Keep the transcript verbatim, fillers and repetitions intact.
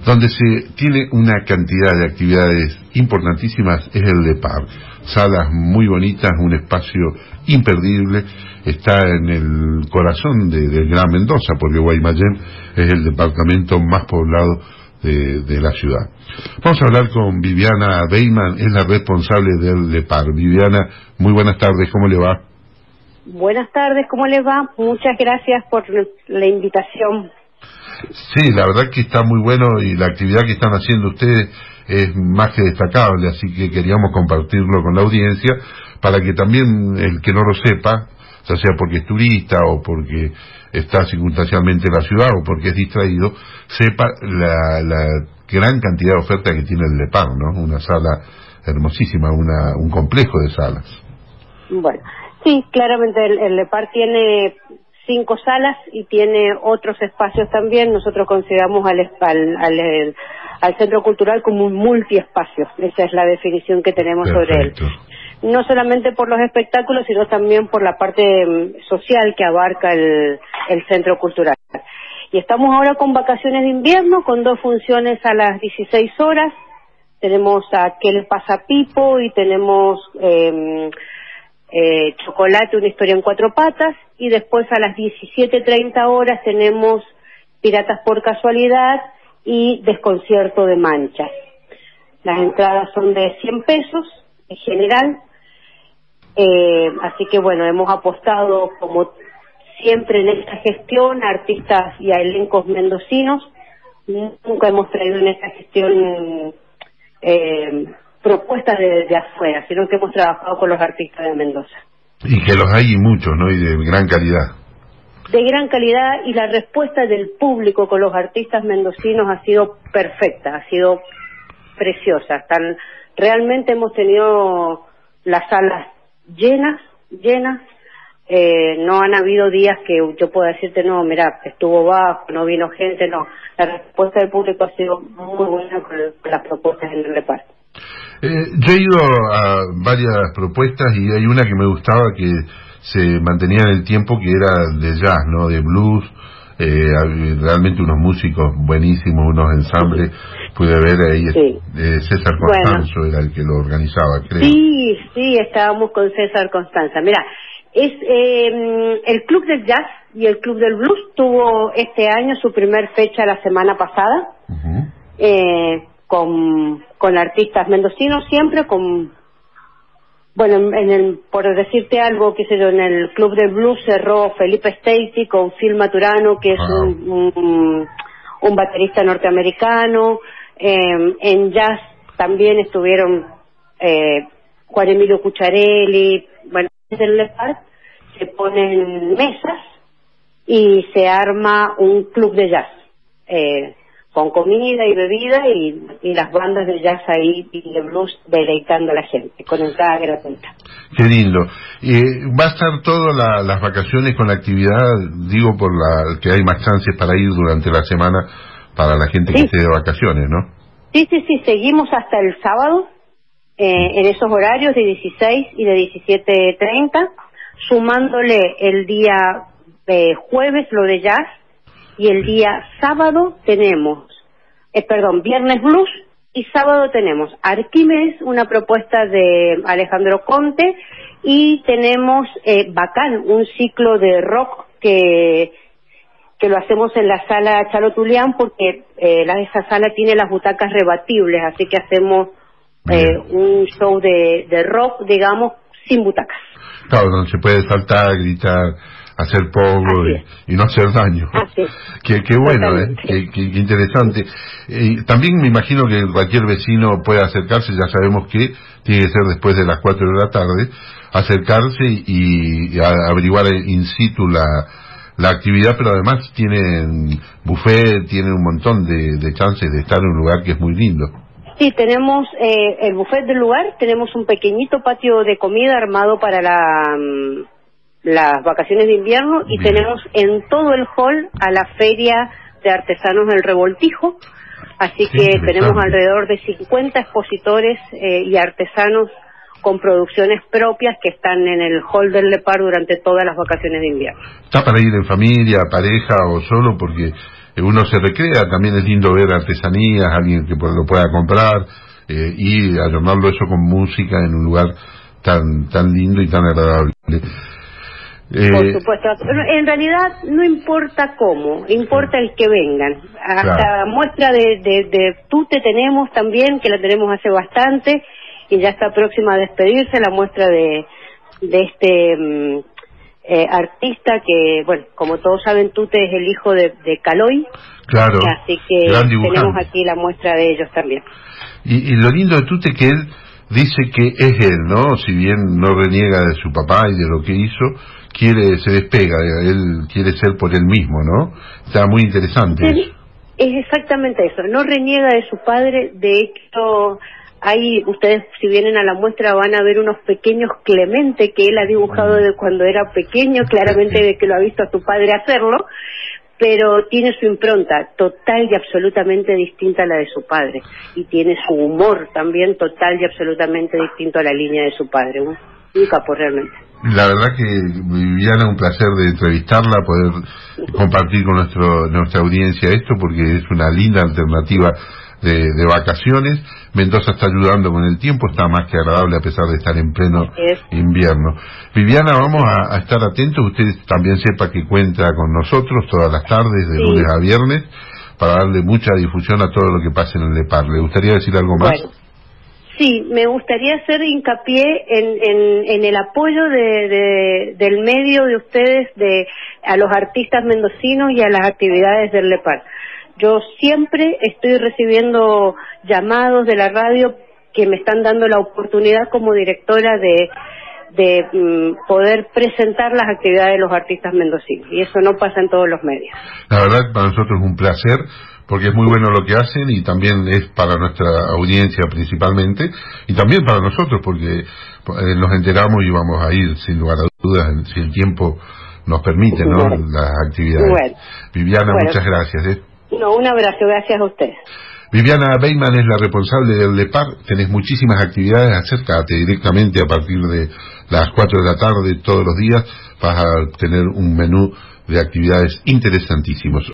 donde se tiene una cantidad de actividades importantísimas, es el Lepar. Salas muy bonitas, un espacio imperdible, está en el corazón de, del Gran Mendoza, porque Guaymallén es el departamento más poblado de, de la ciudad. Vamos a hablar con Viviana Beyman, es la responsable del Lepar. Viviana, muy buenas tardes, ¿cómo le va? Buenas tardes, ¿cómo le va? Muchas gracias por la invitación. Sí, la verdad que está muy bueno y la actividad que están haciendo ustedes es más que destacable, así que queríamos compartirlo con la audiencia para que también el que no lo sepa, ya sea porque es turista o porque está circunstancialmente en la ciudad o porque es distraído, sepa la, la gran cantidad de ofertas que tiene el Lepar, ¿no? Una sala hermosísima, una, un complejo de salas. Bueno, sí, claramente el, el Lepar tiene cinco salas y tiene otros espacios también. Nosotros consideramos al, al, al, al Centro Cultural como un multiespacio. Esa es la definición que tenemos. Perfecto. Sobre él. No solamente por los espectáculos, sino también por la parte social que abarca el, el Centro Cultural. Y estamos ahora con vacaciones de invierno, con dos funciones a las dieciséis horas. Tenemos a ¿Qué le pasa a Pipo? Y tenemos eh, eh, Chocolate, una historia en cuatro patas. Y después a las diecisiete treinta horas tenemos Piratas por casualidad y Desconcierto de manchas. Las entradas son de cien pesos en general. Eh, así que bueno, hemos apostado como siempre en esta gestión a artistas y a elencos mendocinos. Nunca hemos traído en esta gestión eh, propuestas de, de afuera, sino que hemos trabajado con los artistas de Mendoza. Y que los hay muchos, ¿no? Y de gran calidad. De gran calidad, y la respuesta del público con los artistas mendocinos ha sido perfecta, ha sido preciosa. Tan, realmente hemos tenido las salas llenas, llenas. Eh, no han habido días que yo pueda decirte, no, mira, estuvo bajo, no vino gente, no. La respuesta del público ha sido muy buena con, con las propuestas en el reparto. Eh, yo he ido a varias propuestas y hay una que me gustaba que se mantenía en el tiempo, que era de jazz, ¿no? De blues, eh, realmente unos músicos buenísimos, unos ensambles. Sí. Pude ver ahí, sí. eh, César Constanzo, bueno, era el que lo organizaba, creo. Sí, sí, estábamos con César Constanza. Mira, es eh, el Club del Jazz y el Club del Blues tuvo este año su primer fecha la semana pasada, uh-huh. eh, con, con artistas mendocinos siempre, con, bueno, en el, por decirte algo, qué sé yo, en el Club del Blues cerró Felipe Stacy con Phil Maturano, que es wow. un, un, un baterista norteamericano. Eh, en jazz también estuvieron eh, Juan Emilio Cucharelli. Bueno, en el Lepar se ponen mesas y se arma un club de jazz eh, con comida y bebida y, y las bandas de jazz ahí y de blues deleitando a la gente con entrada gratuita. Qué lindo. Eh, va a estar todas la, las vacaciones con la actividad, digo, por la que hay más chances para ir durante la semana para la gente sí. que esté de vacaciones, ¿no? Sí, sí, sí, seguimos hasta el sábado eh, en esos horarios de dieciséis y de diecisiete treinta, sumándole el día eh, jueves lo de jazz, y el día sábado tenemos, eh, perdón, viernes blues, y sábado tenemos Arquímedes, una propuesta de Alejandro Conte, y tenemos eh, Bacán, un ciclo de rock que que lo hacemos en la sala Chalo Tulián, porque eh, la, esa sala tiene las butacas rebatibles, así que hacemos eh, un show de, de rock, digamos, sin butacas. Claro, donde se puede saltar, gritar, hacer pogo y, y no hacer daño. Así es. Qué, qué bueno, ¿eh? Qué, qué, qué interesante. Eh, también me imagino que cualquier vecino puede acercarse, ya sabemos que tiene que ser después de las cuatro de la tarde, acercarse y, y a, averiguar in situ la la actividad, pero además tienen buffet, tienen un montón de, de chances de estar en un lugar que es muy lindo. Sí, tenemos eh, el buffet del lugar, tenemos un pequeñito patio de comida armado para la, um, las vacaciones de invierno. Bien. Y tenemos en todo el hall a la Feria de Artesanos del Revoltijo, así sí, que tenemos alrededor de cincuenta expositores eh, y artesanos con producciones propias que están en el hall del Lepar durante todas las vacaciones de invierno. ¿Está para ir en familia, pareja o solo? Porque uno se recrea, también es lindo ver artesanías, alguien que lo pueda comprar, eh, y adornarlo eso con música en un lugar tan tan lindo y tan agradable. Eh, Por supuesto, en realidad no importa cómo, importa el que vengan. Hasta claro. muestra de, de, de tute tenemos también, que la tenemos hace bastante, y ya está próxima a despedirse, la muestra de, de este um, eh, artista que, bueno, como todos saben, Tute es el hijo de, de Caloi, claro, así que tenemos aquí la muestra de ellos también. Y, y lo lindo de Tute que él dice que es él, ¿no? Si bien no reniega de su papá y de lo que hizo, quiere, se despega, él quiere ser por él mismo, ¿no? Está muy interesante es, eso. Es exactamente eso, no reniega de su padre. De hecho, ahí ustedes, si vienen a la muestra, van a ver unos pequeños Clemente que él ha dibujado de cuando era pequeño, claramente de que lo ha visto a su padre hacerlo, pero tiene su impronta total y absolutamente distinta a la de su padre, y tiene su humor también total y absolutamente distinto a la línea de su padre, un, un capo realmente. La verdad que, Viviana, un placer de entrevistarla, poder compartir con nuestro nuestra audiencia esto, porque es una linda alternativa de, de vacaciones. Mendoza está ayudando con el tiempo, está más que agradable a pesar de estar en pleno invierno. Viviana, vamos a, a estar atentos. Usted también sepa que cuenta con nosotros todas las tardes, de sí. lunes a viernes, para darle mucha difusión a todo lo que pase en el Lepar. ¿Le gustaría decir algo más? Bueno. Sí, me gustaría hacer hincapié en, en, en el apoyo de, de, del medio de ustedes de a los artistas mendocinos y a las actividades del Lepar. Yo siempre estoy recibiendo llamados de la radio que me están dando la oportunidad como directora de, de um, poder presentar las actividades de los artistas mendocinos, y eso no pasa en todos los medios. La verdad, para nosotros es un placer, porque es muy bueno lo que hacen, y también es para nuestra audiencia principalmente, y también para nosotros, porque eh, nos enteramos y vamos a ir sin lugar a dudas, si el tiempo nos permite, ¿no? Bueno. Las actividades. Bueno. Viviana, bueno. muchas gracias. ¿eh? No, un abrazo, gracias a ustedes. Viviana Beyman es la responsable del Lepar. Tenés muchísimas actividades, acércate directamente a partir de las cuatro de la tarde todos los días, vas a tener un menú de actividades interesantísimos.